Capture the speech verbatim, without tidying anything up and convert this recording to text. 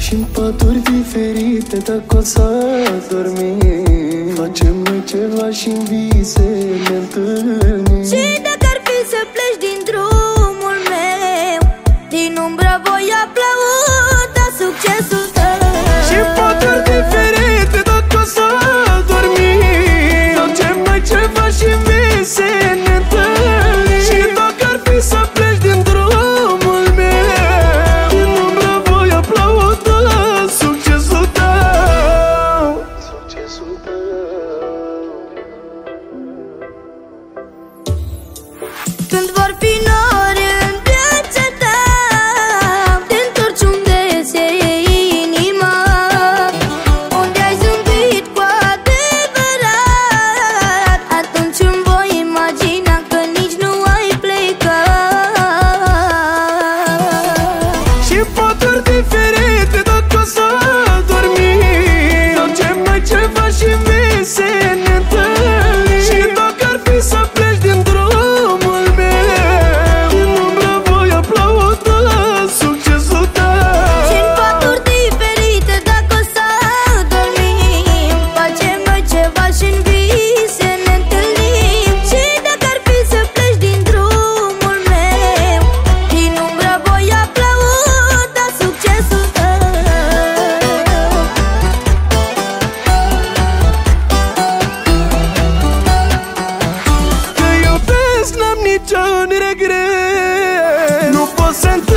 Și-n paturi diferite, dacă o să dormim, facem noi ceva și-n vise ne întâlnim. Și dacă ar fi să pleci din drumul meu, din umbră voi aplauda succesul tău. Și-n paturi diferite, dacă o să dormim, facem noi ceva și-n vise ne întâlnim. Și dacă ar fi să pleci din drumul meu, din umbră voi aplauda succesul tău. Succesul tău. Când vor fi nori în viața ta, te întorci unde se inima, unde ai zâmbit cu adevărat. Atunci îmi voi imagina că nici nu ai plecat. Și paturi diferite, dacă o să dormim, facem noi ceva și-n vise ne întâlnim. Și dacă ar fi să pleci din drumul meu, din umbră voi aplauda succesul tău. Și-n paturi diferite, dacă o să dormim, facem noi ceva și-n vise ne întâlnim. Și dacă ar fi să pleci din drumul meu, din umbră voi aplauda succesul tău. Că iubesc, n-am niciun regret, nu pot să